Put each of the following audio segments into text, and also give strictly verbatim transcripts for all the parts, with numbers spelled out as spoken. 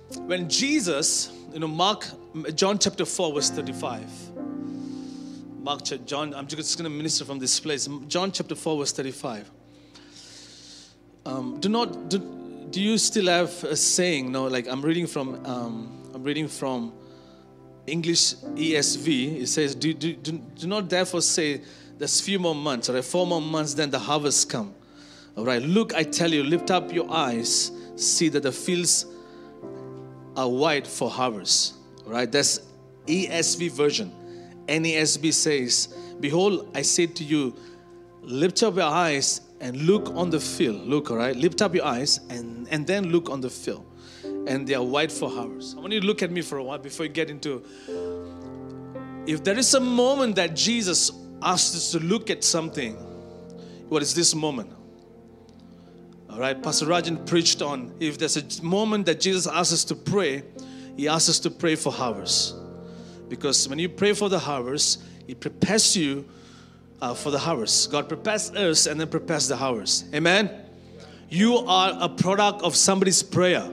when Jesus, you know, Mark, John chapter four, verse thirty-five. Mark, John, I'm just going to minister from this place. John chapter four, verse thirty-five. Um, do not, do, do you still have a saying? No, like I'm reading from, um, I'm reading from English E S V. It says, do, do, do, do not therefore say there's few more months, or four more months, then the harvest come. All right, look, I tell you, lift up your eyes, see that the fields are white for harvest. All right, that's E S V version. N A S B says, behold, I say to you, lift up your eyes and look on the field. Look, all right, lift up your eyes and, and then look on the field. And they are white for harvest. I want you to look at me for a while before you get into, if there is a moment that Jesus asked us to look at something, what is this moment? All right, Pastor Rajan preached on, if there's a moment that Jesus asks us to pray, He asks us to pray for harvest. Because when you pray for the harvest, He prepares you uh, for the harvest. God prepares us and then prepares the harvest. Amen? You are a product of somebody's prayer.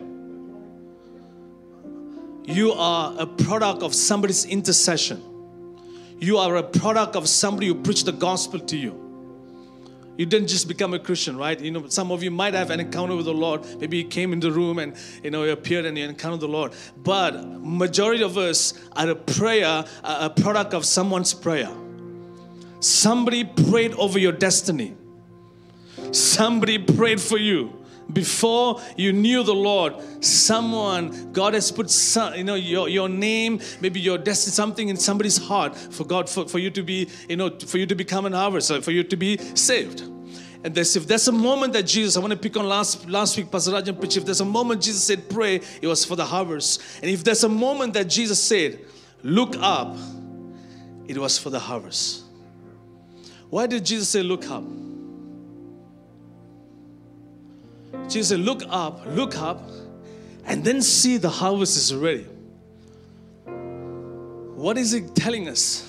You are a product of somebody's intercession. You are a product of somebody who preached the gospel to you. You didn't just become a Christian, right? You know, some of you might have an encounter with the Lord. Maybe you came in the room and, you know, you appeared and you encountered the Lord. But majority of us are a prayer, a product of someone's prayer. Somebody prayed over your destiny. Somebody prayed for you. Before you knew the Lord, someone, God has put some, you know, your, your name, maybe your destiny, something in somebody's heart for God, for, for you to be, you know, for you to become an harvest, for you to be saved. And there's, if there's a moment that Jesus, I want to pick on last, last week, Pastor Rajan preached, if there's a moment Jesus said pray, it was for the harvest. And if there's a moment that Jesus said, look up, it was for the harvest. Why did Jesus say look up? Jesus said, look up, look up, and then see the harvest is ready. What is it telling us?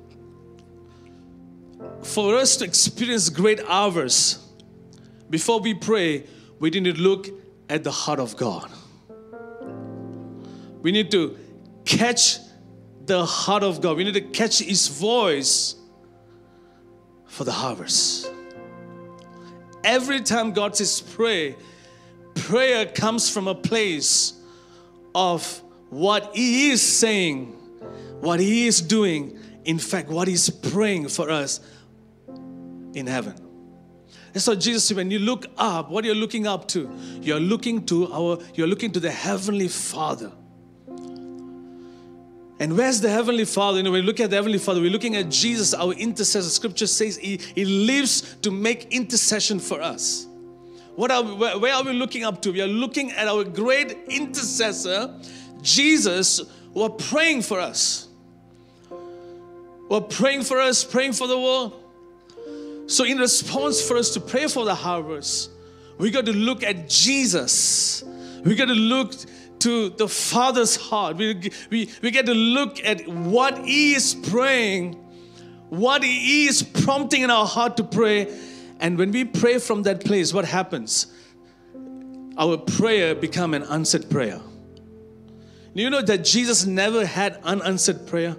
For us to experience great harvest, before we pray, we need to look at the heart of God. We need to catch the heart of God. We need to catch His voice for the harvest. Every time God says pray, prayer comes from a place of what He is saying, what He is doing, in fact, what He's praying for us in heaven. And so Jesus said, when you look up, what you're looking up to, you're looking to our, you're looking to the Heavenly Father. And where's the Heavenly Father? You know, when we look at the Heavenly Father, we're looking at Jesus, our intercessor. Scripture says He, he lives to make intercession for us. What are we, where, where are we looking up to? We are looking at our great intercessor, Jesus, who are praying for us. Who are praying for us, praying for the world. So in response for us to pray for the harvest, we got to look at Jesus. We got to look to the Father's heart. We, we, we get to look at what He is praying, what He is prompting in our heart to pray. And when we pray from that place, what happens? Our prayer becomes an answered prayer. Do you know that Jesus never had unanswered prayer?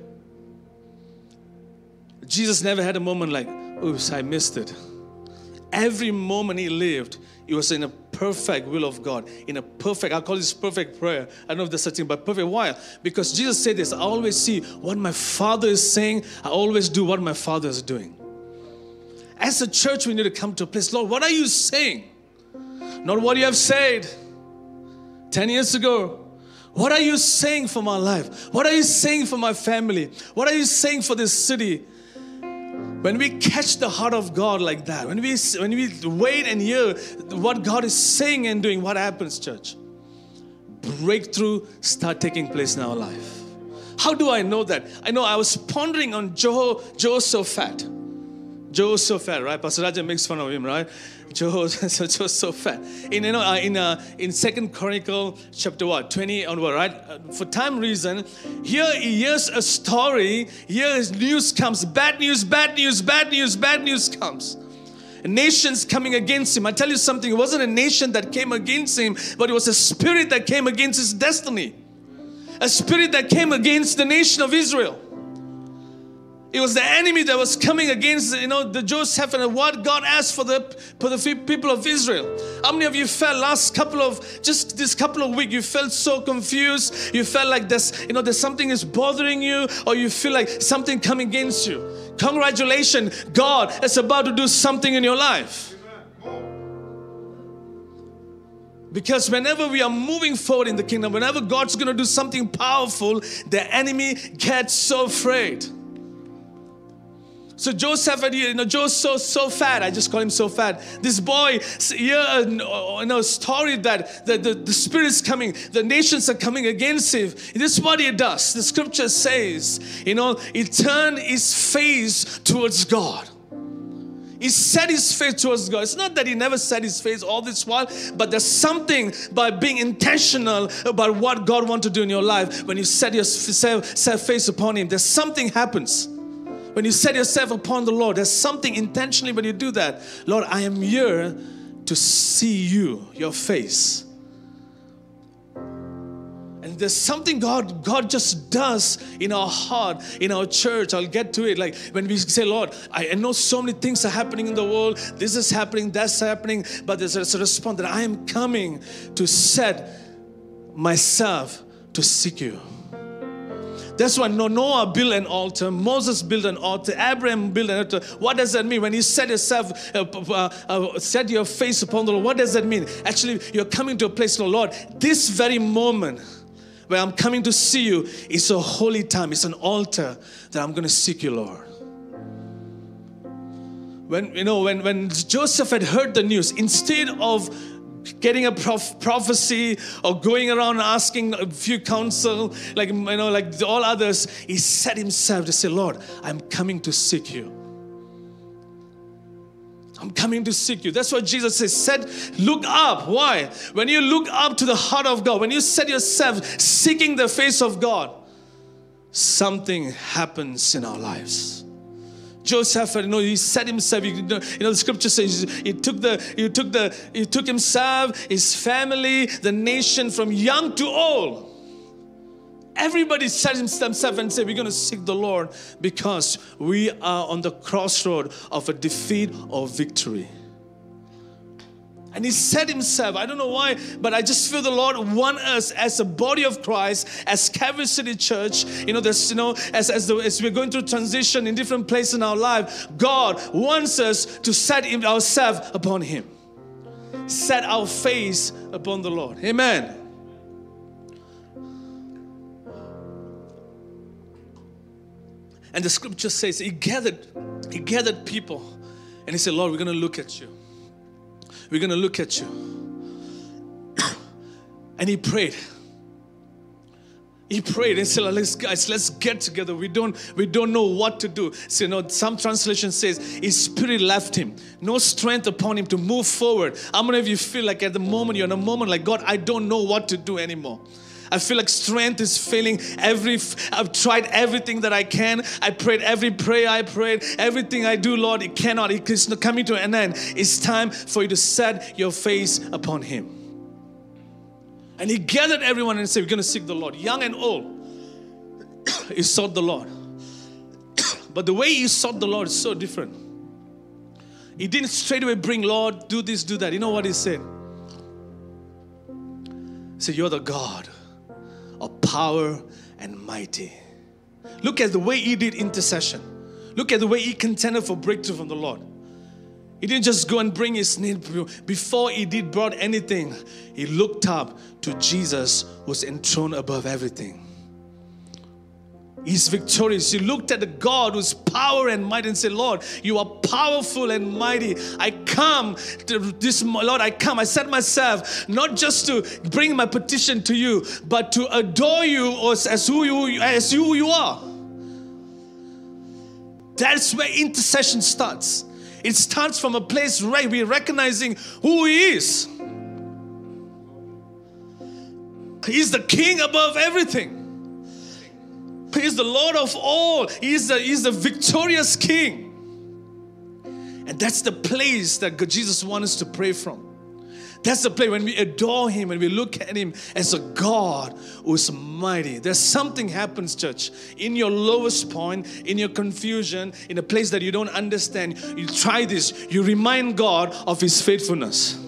Jesus never had a moment like, oops, I missed it. Every moment He lived, it was in a perfect will of God. In a perfect, I call this perfect prayer. I don't know if there's such a thing, but perfect. Why? Because Jesus said this, I always see what my Father is saying. I always do what my Father is doing. As a church, we need to come to a place, Lord, what are you saying? Not what you have said ten years ago. What are you saying for my life? What are you saying for my family? What are you saying for this city? When we catch the heart of God like that, when we, when we wait and hear what God is saying and doing, what happens, church? Breakthrough start taking place in our life. How do I know that? I know I was pondering on Jeho, Jehoshaphat. Jehoshaphat, right? Pastor Raja makes fun of him, right? Jehoshaphat. In you know, uh, in uh, in Second Chronicle chapter what twenty onward, right? Uh, for time reason, here he hears a story. Here his news comes. Bad news, bad news, bad news, bad news comes. And nations coming against him. I tell you something, it wasn't a nation that came against him, but it was a spirit that came against his destiny. A spirit that came against the nation of Israel. It was the enemy that was coming against, you know, the Joseph and what God asked for the for the people of Israel. How many of you felt last couple of, just this couple of weeks, you felt so confused? You felt like there's, you know, there's something is bothering you, or you feel like something coming against you. Congratulations, God is about to do something in your life. Because whenever we are moving forward in the kingdom, whenever God's going to do something powerful, the enemy gets so afraid. So Joseph, you know, Joe's so, so fat. I just call him so fat. This boy, yeah, you know, story that the, the, the spirit's coming, the nations are coming against him. This is what he does. The scripture says, you know, he turned his face towards God. He set his face towards God. It's not that he never set his face all this while, but there's something by being intentional about what God wants to do in your life. When you set your set face upon him, there's something happens. When you set yourself upon the Lord, there's something intentionally when you do that. Lord, I am here to see you, your face. And there's something God, God just does in our heart, in our church. I'll get to it. Like when we say, Lord, I know so many things are happening in the world. This is happening, that's happening. But there's a response that I am coming to set myself to seek you. That's why Noah built an altar, Moses built an altar, Abraham built an altar. What does that mean? When you set yourself, uh, uh, uh, set your face upon the Lord, what does that mean? Actually, you're coming to a place, Lord, this very moment where I'm coming to see you is a holy time. It's an altar that I'm going to seek you, Lord. When, you know, when, when Joseph had heard the news, instead of getting a prof- prophecy or going around asking a few counsel, like, you know, like all others, he set himself to say, Lord, I'm coming to seek you. I'm coming to seek you. That's what Jesus says. Said, look up. Why? When you look up to the heart of God, when you set yourself seeking the face of God, something happens in our lives. Joseph, you know, he set himself. You know, you know, the scripture says he took the, he took the, he took himself, his family, the nation, from young to old. Everybody set himself and said, we're going to seek the Lord because we are on the crossroad of a defeat or victory. And he said himself, I don't know why, but I just feel the Lord want us as a body of Christ, as Calvary City Church, you know, there's, you know, as, as, the, as we're going through transition in different places in our life, God wants us to set ourselves upon Him. Set our face upon the Lord. Amen. And the scripture says he gathered, he gathered people and he said, Lord, we're going to look at you. We're going to look at you. And he prayed. He prayed and said, let's guys, let's get together. We don't, we don't know what to do. So, you know, some translation says his spirit left him. No strength upon him to move forward. How many of you feel like at the moment, you're in a moment like, God, I don't know what to do anymore. I feel like strength is failing. Every, I've tried everything that I can. I prayed every prayer I prayed. Everything I do, Lord, it cannot. It's not coming to an end. It's time for you to set your face upon Him. And he gathered everyone and said, we're going to seek the Lord. Young and old, he sought the Lord. But the way he sought the Lord is so different. He didn't straight away bring, Lord, do this, do that. You know what he said? He said, you're the God of power and mighty. Look at the way he did intercession. Look at the way he contended for breakthrough from the Lord. He didn't just go and bring his need. Before he did brought anything, he looked up to Jesus, who was enthroned above everything. He's victorious. He looked at the God who's power and might and said, Lord, you are powerful and mighty. I come to this, Lord, I come. I set myself not just to bring my petition to you, but to adore you as, as, who, you, as who you are. That's where intercession starts. It starts from a place where we're recognizing who He is. He's the King above everything. He is the Lord of all. He is the, he is the victorious King. And And that's the place that Jesus wants us to pray from. That's the place when we adore Him and we look at Him as a God who is mighty. There's something happens, church, in your lowest point, in your confusion, in a place that you don't understand. You try this. You remind God of His faithfulness.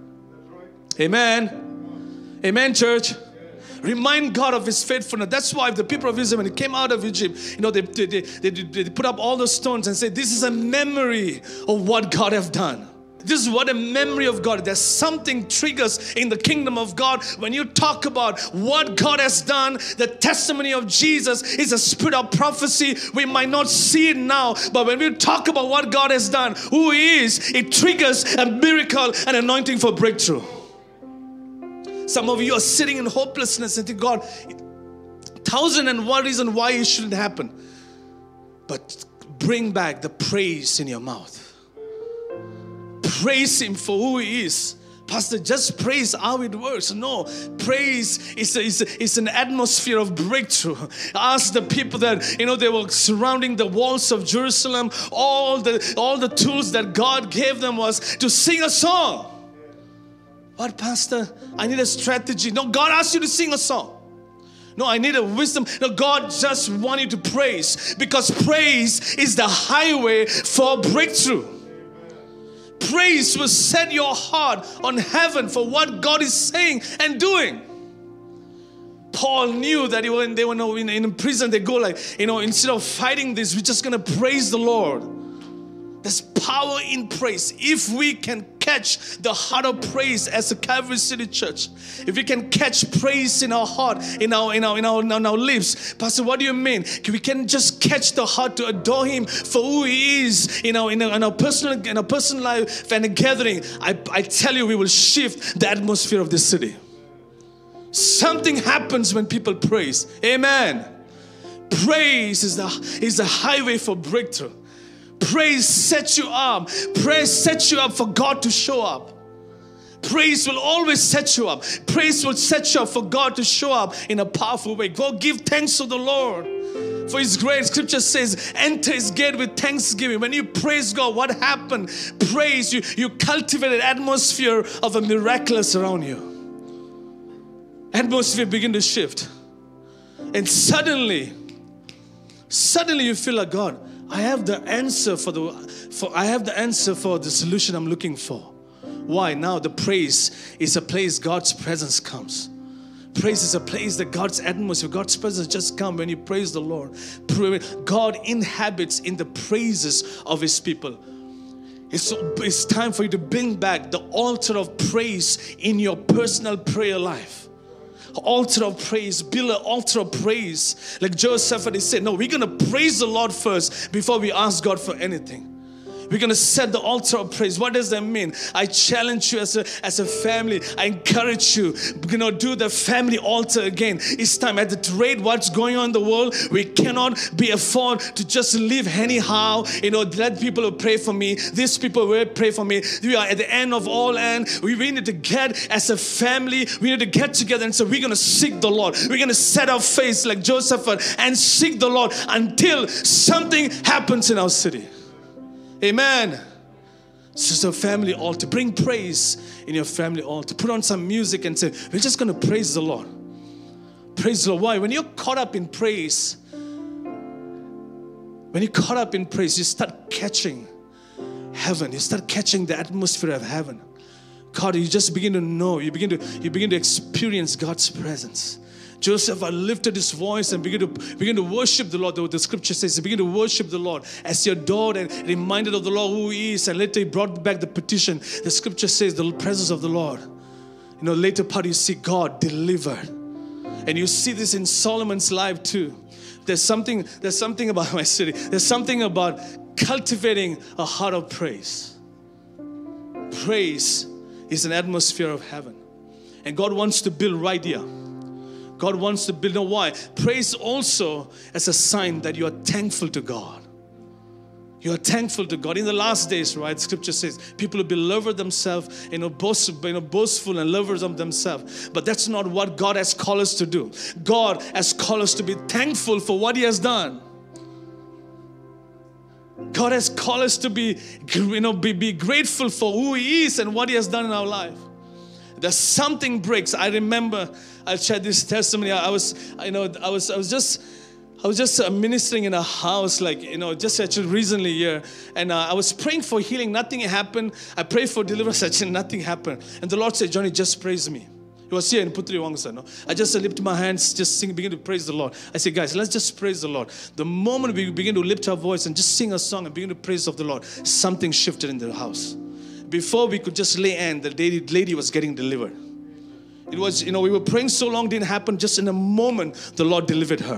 Amen. Amen, church. Remind God of His faithfulness. That's why the people of Israel, when they came out of Egypt, you know, they, they, they, they, they put up all the stones and said, this is a memory of what God have done. This is what a memory of God. There's something triggers in the kingdom of God when you talk about what God has done. The testimony of Jesus is a spirit of prophecy. We might not see it now, but when we talk about what God has done, who He is, it triggers a miracle and anointing for breakthrough. Some of you are sitting in hopelessness and think, God, thousand and one reason why it shouldn't happen. But bring back the praise in your mouth. Praise Him for who He is. Pastor, just praise how it works. No, praise is, a, is, a, is an atmosphere of breakthrough. Ask the people that, you know, they were surrounding the walls of Jerusalem. All the, all the tools that God gave them was to sing a song. What, Pastor? I need a strategy. No, God asked you to sing a song. No, I need a wisdom. No, God just wants you to praise, because praise is the highway for breakthrough. Praise will set your heart on heaven for what God is saying and doing. Paul knew that when they were in, in prison, they go like, you know, instead of fighting this, we're just going to praise the Lord. There's power in praise. If we can catch the heart of praise as a Calvary City Church, if we can catch praise in our heart, in our in our in our, in our lips, Pastor, what do you mean? We can just catch the heart to adore Him for who He is in our in our, in our personal in our personal life and a gathering. I I tell you, we will shift the atmosphere of this city. Something happens when people praise. Amen. Praise is the is the highway for breakthrough. Praise sets you up. Praise sets you up for God to show up. Praise will always set you up. Praise will set you up for God to show up in a powerful way. Go give thanks to the Lord for His grace. Scripture says, enter His gate with thanksgiving. When you praise God, what happened? Praise, you, you cultivate an atmosphere of a miraculous around you. Atmosphere begin to shift. And suddenly, suddenly you feel like, God, I have the answer for the for I have the answer for the solution I'm looking for. Why? Now the praise is a place God's presence comes. Praise is a place that God's atmosphere, God's presence just comes when you praise the Lord. God inhabits in the praises of His people. It's, it's time for you to bring back the altar of praise in your personal prayer life. Altar of praise, build an altar of praise. Like Joseph, he said, no, we're going to praise the Lord first before we ask God for anything. We're going to set the altar of praise. What does that mean? I challenge you as a, as a family. I encourage you, you know, do the family altar again. It's time. At the rate what's going on in the world, we cannot be afford to just live anyhow. You know, let people pray for me. These people will pray for me. We are at the end of all end. We, we need to get as a family, we need to get together and say, we're going to seek the Lord. We're going to set our face like Joseph and seek the Lord until something happens in our city. Amen. So, so family altar. Bring praise in your family altar. Put on some music and say, we're just going to praise the Lord. Praise the Lord. Why? When you're caught up in praise, when you're caught up in praise, you start catching heaven. You start catching the atmosphere of heaven. God, you just begin to know. You begin to, you begin to experience God's presence. Joseph lifted his voice and began to begin to worship the Lord. The, the scripture says he began to worship the Lord as he adored and reminded of the Lord who He is. And later he brought back the petition. The scripture says the presence of the Lord. You know, later part you see God delivered. And you see this in Solomon's life too. There's something, there's something about my city. There's something about cultivating a heart of praise. Praise is an atmosphere of heaven. And God wants to build right here. God wants to build. Know why? Praise also as a sign that you are thankful to God. You are thankful to God. In the last days, right, Scripture says, people will be lovers themselves, you know, boast, you know, boastful and lovers of themselves. But that's not what God has called us to do. God has called us to be thankful for what He has done. God has called us to be, you know, be, be grateful for who He is and what He has done in our life. There's something breaks. I remember I shared this testimony. I was, you know, I was, I was just, I was just uh, ministering in a house, like, you know, just actually recently here, and uh, I was praying for healing. Nothing happened. I prayed for deliverance. Actually, nothing happened. And the Lord said, "Johnny, just praise me." He was here in Putri Wangsa. No, I just lifted my hands, just sing, begin to praise the Lord. I said, "Guys, let's just praise the Lord." The moment we begin to lift our voice and just sing a song and begin to praise of the Lord, something shifted in the house. Before we could just lay hand, the lady, lady was getting delivered. It was, you know, we were praying so long, didn't happen. Just in a moment, the Lord delivered her.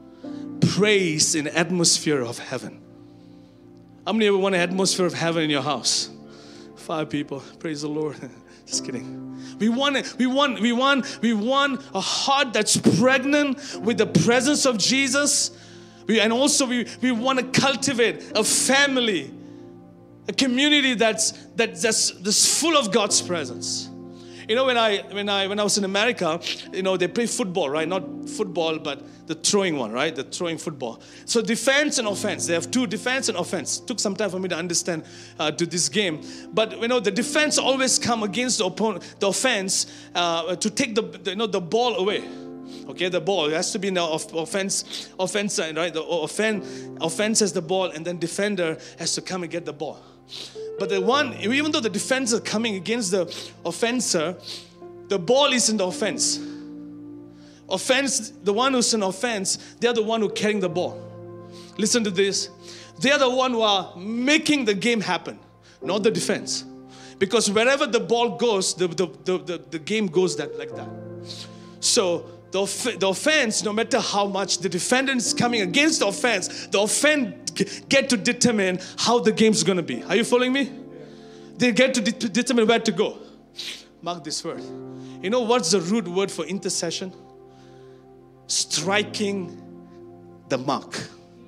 Praise in atmosphere of heaven. How many ever want an atmosphere of heaven in your house? Five people. Praise the Lord. Just kidding. We want it. We want. We want. We want a heart that's pregnant with the presence of Jesus. We, and also we we want to cultivate a family, a community that's that's that's, that's full of God's presence. You know, when I when I when I was in America, you know, they play football, right? Not football, but the throwing one, right? The throwing football. So defense and offense. They have two, defense and offense. Took some time for me to understand uh, to this game. But you know, the defense always come against the opponent, the offense, uh, to take the, the you know the ball away. Okay, the ball. It has to be in the offense, offense side, right? The offense, offense has the ball, and then defender has to come and get the ball. But the one, even though the defense is coming against the offenser, the ball is in the offense. Offense, the one who's in offense, they're the one who carrying the ball. Listen to this. They're the one who are making the game happen, not the defense. Because wherever the ball goes, the, the, the, the, the game goes that like that. So the, off- the offense, no matter how much the defendant is coming against the offense, the offense get to determine how the game's going to be. Are you following me? They get to de- determine where to go. Mark this word. You know what's the root word for intercession? Striking the mark.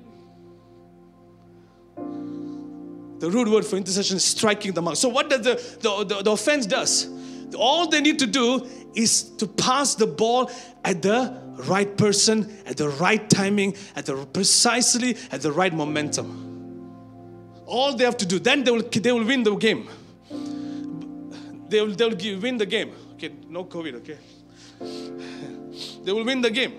The root word for intercession is striking the mark. So what does the, the, the, the offense does? All they need to do is to pass the ball at the right person, at the right timing, at the precisely at the right momentum. All they have to do, then they will they will win the game. They will they will give, win the game. Okay, no COVID. Okay, they will win the game.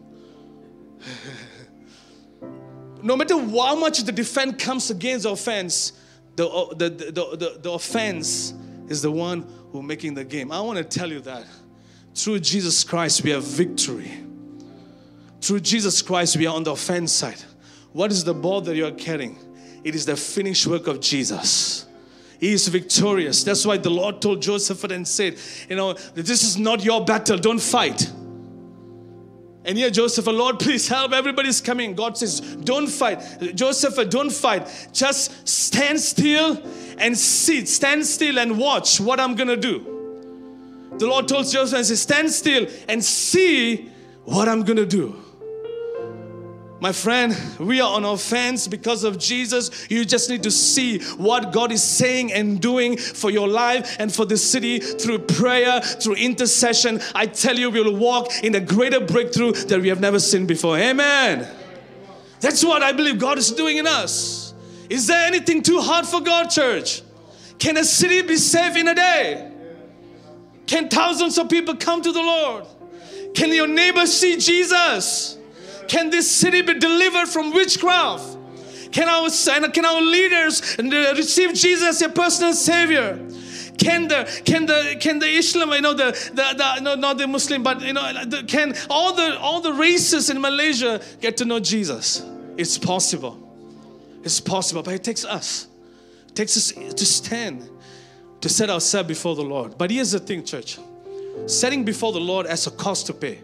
No matter how much the defense comes against the offense, the the the the, the offense is the one who making the game. I want to tell you that through Jesus Christ we have victory. Through Jesus Christ we are on the offense side. What is the ball that you are carrying? It is the finished work of Jesus. He is victorious. That's why the Lord told Joseph and said, you know, this is not your battle. Don't fight. And here Joseph, Lord, please help. Everybody's coming. God says, don't fight. Joseph, don't fight. Just stand still and sit. Stand still and watch what I'm going to do. The Lord told Joseph and said, stand still and see what I'm going to do. My friend, we are on offense because of Jesus. You just need to see what God is saying and doing for your life and for the city through prayer, through intercession. I tell you, we will walk in a greater breakthrough that we have never seen before. Amen. That's what I believe God is doing in us. Is there anything too hard for God, church? Can a city be saved in a day? Can thousands of people come to the Lord? Can your neighbor see Jesus? Can this city be delivered from witchcraft? Can our, can our leaders receive Jesus as their personal Savior? Can the can the can the Islam, you know, the the, the no, not the Muslim, but you know, the, can all the all the races in Malaysia get to know Jesus? It's possible. It's possible, but it takes us. It takes us to stand, to set ourselves before the Lord. But here's the thing, church. Setting before the Lord has a cost to pay.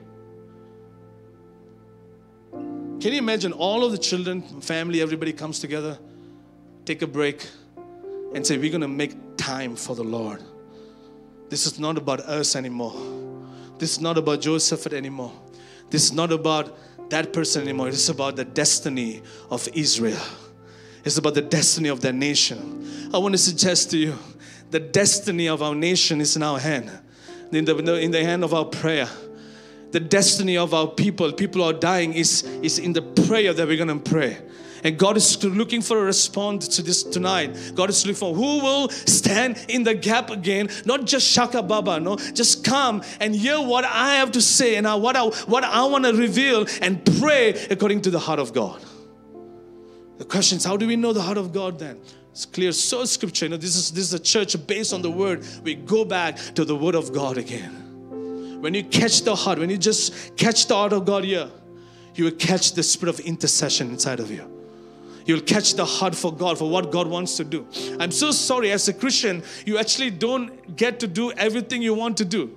Can you imagine all of the children, family, everybody comes together, take a break and say, we're going to make time for the Lord. This is not about us anymore. This is not about Joseph anymore. This is not about that person anymore. It's about the destiny of Israel. It's about the destiny of their nation. I want to suggest to you, the destiny of our nation is in our hand. In the, in the hand of our prayer. The destiny of our people, people who are dying, is, is in the prayer that we're going to pray. And God is looking for a response to this tonight. God is looking for who will stand in the gap again. Not just Shaka Baba, no. Just come and hear what I have to say and what I, what I want to reveal and pray according to the heart of God. The question is, how do we know the heart of God then? It's clear, so scripture. You know, this is, this is a church based on the word. We go back to the word of God again. When you catch the heart, when you just catch the heart of God here, you will catch the spirit of intercession inside of you. You'll catch the heart for God, for what God wants to do. I'm so sorry, as a Christian, you actually don't get to do everything you want to do.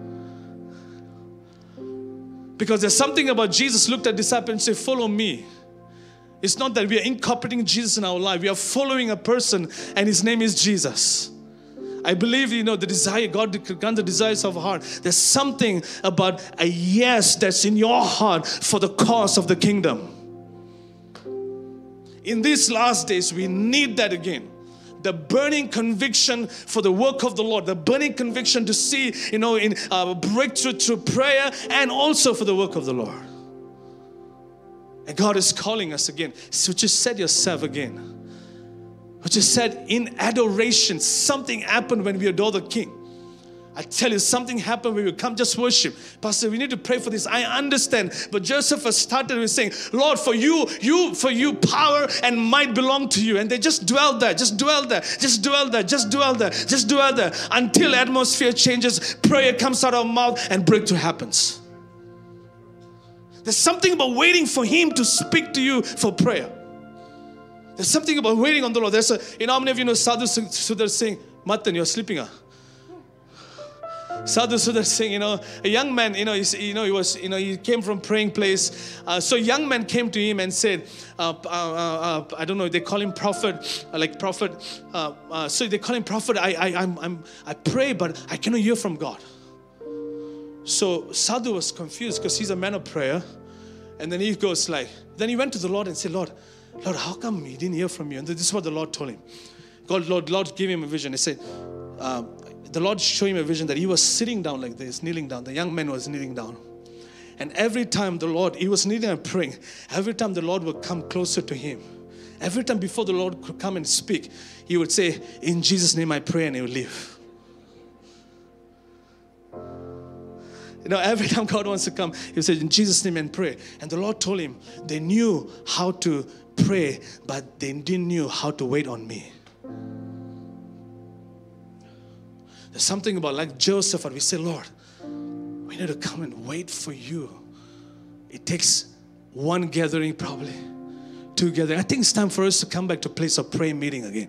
Because there's something about Jesus looked at disciples and said, follow me. It's not that we are incorporating Jesus in our life. We are following a person and his name is Jesus. I believe, you know, the desire, God grant the desires of our heart. There's something about a yes that's in your heart for the cause of the kingdom. In these last days, we need that again. The burning conviction for the work of the Lord. The burning conviction to see, you know, in uh, breakthrough through prayer and also for the work of the Lord. And God is calling us again. So just set yourself again. But just said in adoration, something happened when we adore the King. I tell you, something happened when we come just worship. Pastor, we need to pray for this. I understand. But Joseph has started with saying, Lord, for you, you, for you, power and might belong to you. And they just dwell there, just dwell there, just dwell there, just dwell there, just dwell there. Until atmosphere changes, prayer comes out of our mouth and breakthrough happens. There's something about waiting for Him to speak to you for prayer. There's something about waiting on the Lord. There's a, you know, how many of you know Sadhu Sudhar Singh? Matan, you're sleeping, huh? Sadhu Sudhar Singh, you know, a young man, you know, he, you know, he was, you know, he came from praying place. Uh, so a young man came to him and said, uh, uh, uh, I don't know, they call him prophet, uh, like prophet. Uh, uh, so they call him prophet. I, I, I'm, I'm, I pray, but I cannot hear from God. So Sadhu was confused because he's a man of prayer. And then he goes like, then he went to the Lord and said, Lord, Lord, how come he didn't hear from you? And this is what the Lord told him. God, Lord, Lord gave him a vision. He said, uh, the Lord showed him a vision that he was sitting down like this, kneeling down. The young man was kneeling down. And every time the Lord, he was kneeling and praying. Every time the Lord would come closer to him. Every time before the Lord could come and speak, he would say, in Jesus' name I pray, and he would leave. You know, every time God wants to come, he said, in Jesus' name and pray. And the Lord told him, they knew how to pray, but they didn't know how to wait on me. There's something about like Joseph, and we say, Lord, we need to come and wait for you. It takes one gathering probably, two gathering. I think it's time for us to come back to a place of prayer meeting again.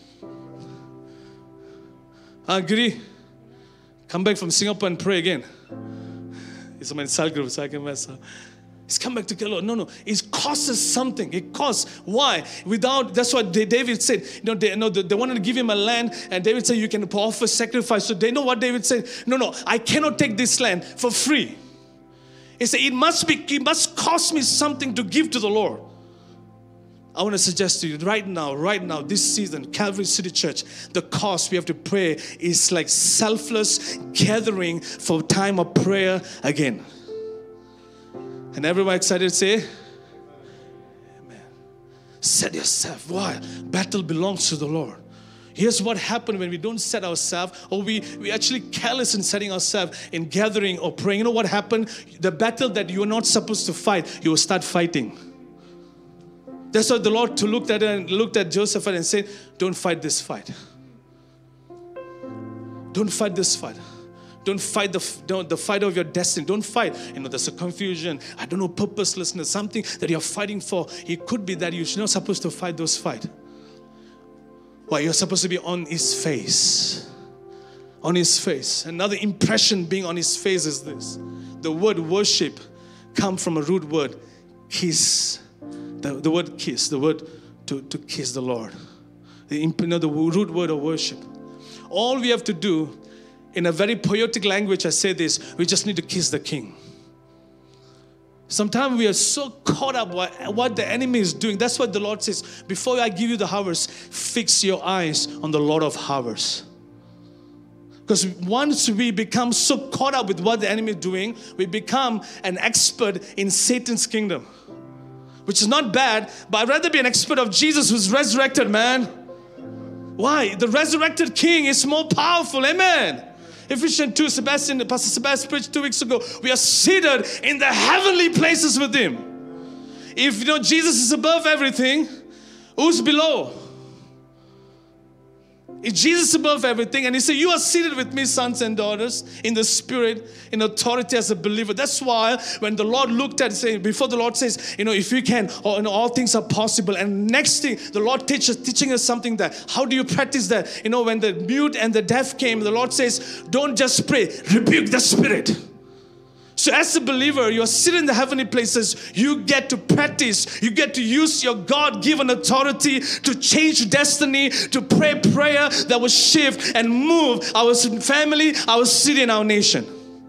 Ah, Giri, come back from Singapore and pray again. It's my cell group, so I can mess up. It's come back to Lord. No, no. It costs us something. It costs. Why? Without, that's what David said. You know, they, you know, they wanted to give him a land, and David said, you can offer sacrifice. So they know what David said. No, no. I cannot take this land for free. He said, it must be, it must cost me something to give to the Lord. I want to suggest to you right now, right now, this season, Calvary City Church, the cost we have to pray is like selfless gathering for time of prayer again. And everyone excited to say, amen. Set yourself. Why? Battle belongs to the Lord. Here's what happened when we don't set ourselves, or we, we actually careless in setting ourselves in gathering or praying. You know what happened? The battle that you are not supposed to fight, you will start fighting. That's why the Lord looked at and looked at Joseph and said, don't fight this fight. Don't fight this fight. Don't fight the, don't, the fight of your destiny. Don't fight. You know, there's a confusion. I don't know, purposelessness, something that you're fighting for. It could be that you're not supposed to fight those fights. Why? You're supposed to be on His face. On His face. Another impression being on His face is this. The word worship comes from a root word, kiss. The, the word kiss, the word to, to kiss the Lord. The, you know, the root word of worship. All we have to do, in a very poetic language, I say this, we just need to kiss the King. Sometimes we are so caught up by what the enemy is doing. That's what the Lord says. Before I give you the harvest, fix your eyes on the Lord of harvest. Because once we become so caught up with what the enemy is doing, we become an expert in Satan's kingdom. which is not bad, but I'd rather be an expert of Jesus who's resurrected, man. Why? The resurrected King is more powerful. Amen. Ephesians two, Sebastian, Pastor Sebastian preached two weeks ago. We are seated in the heavenly places with Him. If you know Jesus is above everything, who's below? If Jesus is above everything, and He said, you are seated with me, sons and daughters, in the Spirit, in authority as a believer. That's why when the Lord looked at, say, before the Lord says, you know, if you can, or you know, all things are possible. And next thing, the Lord teaches, teaching us something that, how do you practice that? You know, when the mute and the deaf came, the Lord says, don't just pray, rebuke the spirit. So as a believer, you are sitting in the heavenly places. You get to practice. You get to use your God-given authority to change destiny, to pray prayer that will shift and move our family, our city, and our nation.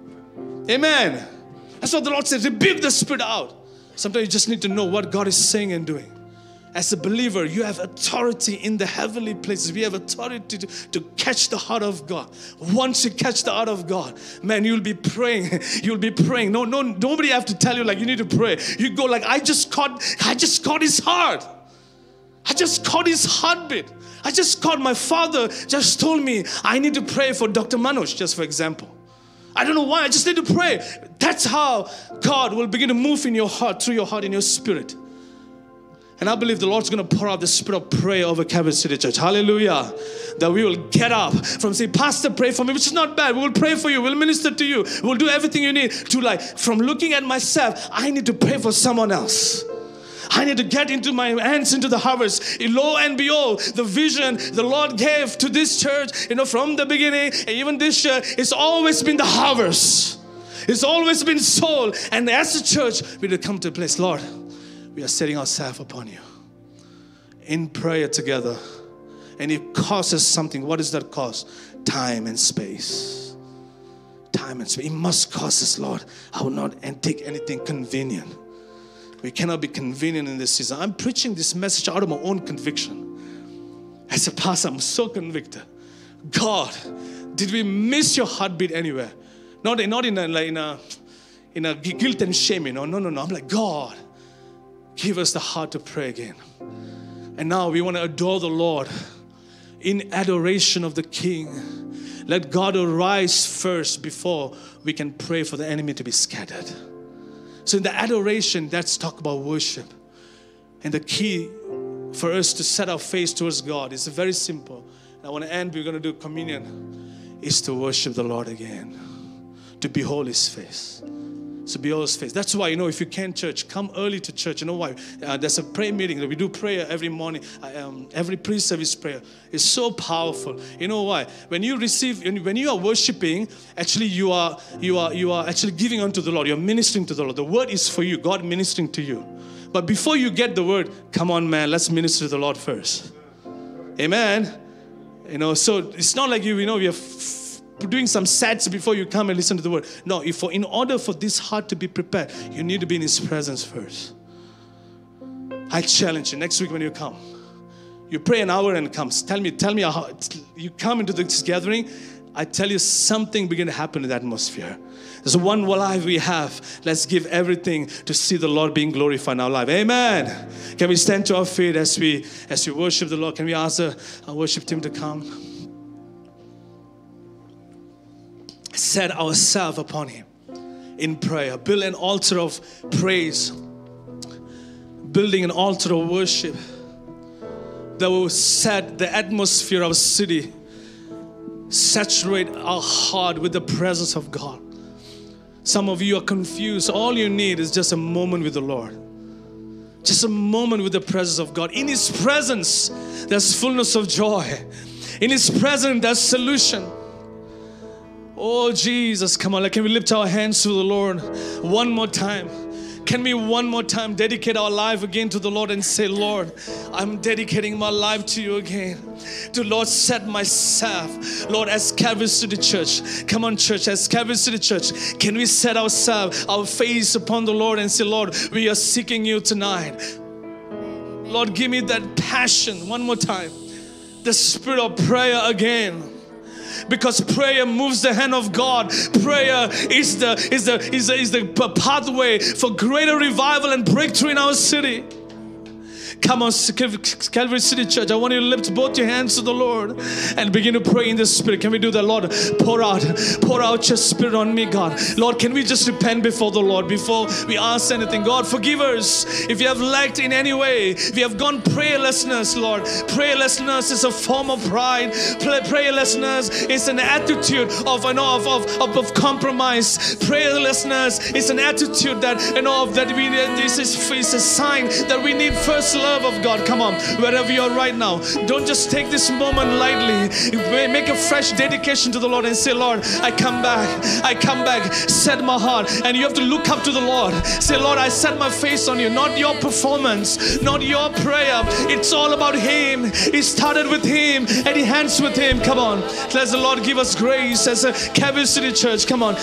Amen. That's what the Lord says. Rebuke the spirit out. Sometimes you just need to know what God is saying and doing. As a believer, you have authority in the heavenly places. We have authority to, to catch the heart of God. Once you catch the heart of God, man, you'll be praying. You'll be praying. No, no, nobody have to tell you like you need to pray. You go like, I just caught, I just caught His heart. I just caught His heartbeat. I just caught my father just told me I need to pray for Doctor Manoj, just for example. I don't know why, I just need to pray. That's how God will begin to move in your heart, through your heart, in your spirit. And I believe the Lord's going to pour out the spirit of prayer over Calvary City Church. Hallelujah. That we will get up from saying, Pastor, pray for me, which is not bad. We will pray for you. We'll minister to you. We'll do everything you need. To like, from looking at myself, I need to pray for someone else. I need to get into my hands into the harvest. Lo and behold, the vision the Lord gave to this church, you know, from the beginning, and even this year, it's always been the harvest. It's always been soul. And as a church, we will come to a place, Lord, we are setting ourselves upon you in prayer together. And it causes something. What does that cause? Time and space. Time and space. It must cause us, Lord. I will not take anything convenient. We cannot be convenient in this season. I'm preaching this message out of my own conviction. As a pastor, I'm so convicted. God, did we miss your heartbeat anywhere? Not, not in, a, like in, a, in a guilt and shame, you know. No, no, no. I'm like, God, give us the heart to pray again. And now we want to adore the Lord in adoration of the King. Let God arise first before we can pray for the enemy to be scattered. So in the adoration, that's talk about worship. And the key for us to set our face towards God is very simple. And I want to end, we're going to do communion, is to worship the Lord again. To behold His face. So behold His face. That's why, you know, if you can church, come early to church. You know why? Uh, there's a prayer meeting. We do prayer every morning. Um, every pre-service prayer is so powerful. You know why? When you receive, when you are worshiping, actually you are you are you are actually giving unto the Lord. You're ministering to the Lord. The word is for you. God ministering to you. But before you get the word, come on, man, let's minister to the Lord first. Amen. You know, so it's not like you. You know, we are doing some sets before you come and listen to the word. No, if for, in order for this heart to be prepared, you need to be in His presence first. I challenge you, next week when you come, you pray an hour and comes. Tell me, tell me how you come into this gathering. I tell you, something begin to happen in the atmosphere. There's one life we have. Let's give everything to see the Lord being glorified in our life. Amen. Can we stand to our feet as we as we worship the Lord? Can we ask the, our worship team to come? Set ourselves upon Him in prayer. Build an altar of praise. Building an altar of worship that will set the atmosphere of a city. Saturate our heart with the presence of God. Some of you are confused. All you need is just a moment with the Lord. Just a moment with the presence of God. In His presence, there's fullness of joy. In His presence, there's solution. Oh Jesus, come on, can we lift our hands to the Lord one more time? Can we one more time dedicate our life again to the Lord and say, Lord, I'm dedicating my life to you again. To Lord, set myself, Lord, as Calvary City Church. Come on church, as Calvary City Church, can we set ourselves, our face upon the Lord and say, Lord, we are seeking you tonight. Lord, give me that passion one more time. The spirit of prayer again. Because prayer moves the hand of God. Prayer is the is the is the, is the pathway for greater revival and breakthrough in our city. Come on, Calvary City Church, I want you to lift both your hands to the Lord and begin to pray in the Spirit. Can we do that? Lord, pour out, pour out your Spirit on me, God. Lord, can we just repent before the Lord before we ask anything? God, forgive us if you have lacked in any way. If you have gone prayerlessness, Lord. Prayerlessness is a form of pride. Prayerlessness is an attitude of, you know, of, of, of, of compromise. Prayerlessness is an attitude that, you know, of that we, this is, is a sign that we need first love of God. Come on, wherever you are right now, don't just take this moment lightly. Make a fresh dedication to the Lord and say, Lord, I come back, I come back, set my heart. And you have to look up to the Lord. Say, Lord, I set my face on you, not your performance, not your prayer. It's all about Him. It started with Him and it ends with Him. Come on, let the Lord give us grace as a Calvary City Church. Come on.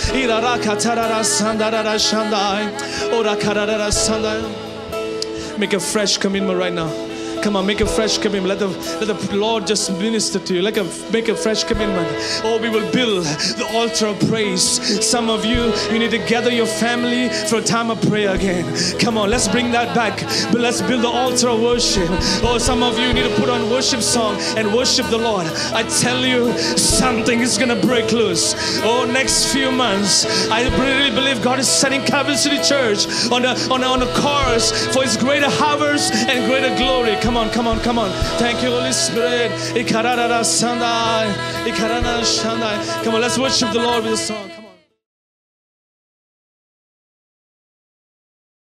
Make a fresh commitment right now. Come on, make a fresh commitment. Let the, let the Lord just minister to you. Like a, make a fresh commitment. Oh, we will build the altar of praise. Some of you, you need to gather your family for a time of prayer again. Come on, let's bring that back. But let's build the altar of worship. Oh, some of you need to put on worship song and worship the Lord. I tell you, something is going to break loose. Oh, next few months, I really believe God is setting Calvary City Church on a, on a, on a course for His greater harvest and greater glory. Come on, come on, come on. Thank you, Holy Spirit. Come on, let's worship the Lord with a song. Come on.